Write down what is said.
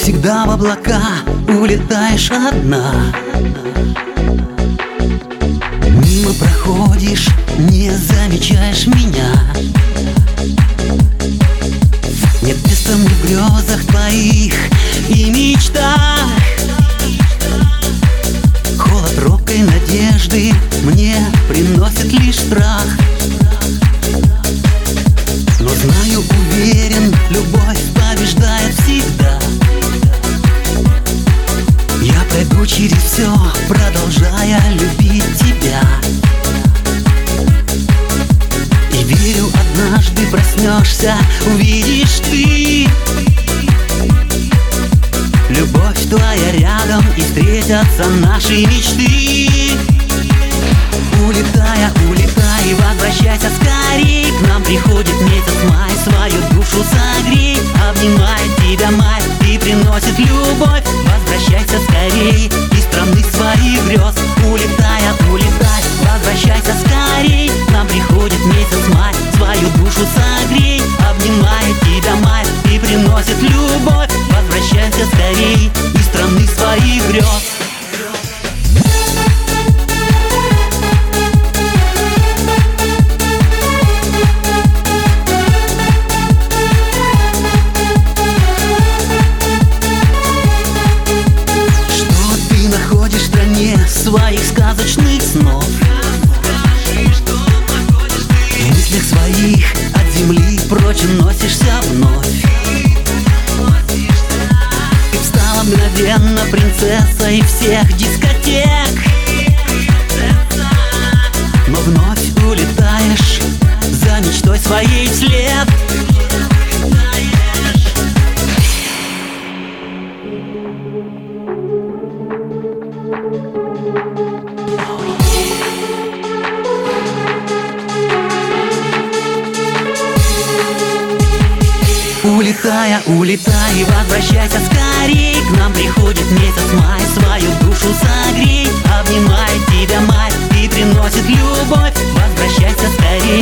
всегда в облака улетаешь одна. Мимо проходишь, не замечаешь меня. Нет места мне в грезах твоих и мечтах. Холод робкой надежды мне приносит лишь страх. Но знаю, уверен, любовь побеждает всегда. Я пройду через все, продолжая любить тебя. И верю, однажды проснешься, увидишь ты. Любовь твоя рядом, и встретятся наши мечты. Улетая, улетай, возвращайся скорей. К нам приходит месяц май, свою душу согрей. Обнимает тебя май и приносит любовь. Возвращайся скорей из страны своих грез. Улетая, улетай, возвращайся скорей. К нам приходит месяц май, свою душу согрей. Обнимает тебя май и приносит любовь. Возвращайся скорей из страны своих грез. Своих сказочных снов. В мыслях своих от земли прочь уносишься вновь. Ты стала мгновенно принцессой всех дискотек. Но вновь улетаешь за мечтой своей вслед. Улетая, улетай, возвращайся скорей. К нам приходит месяц май, свою душу согрей. Обнимает тебя мать и приносит любовь. Возвращайся скорей.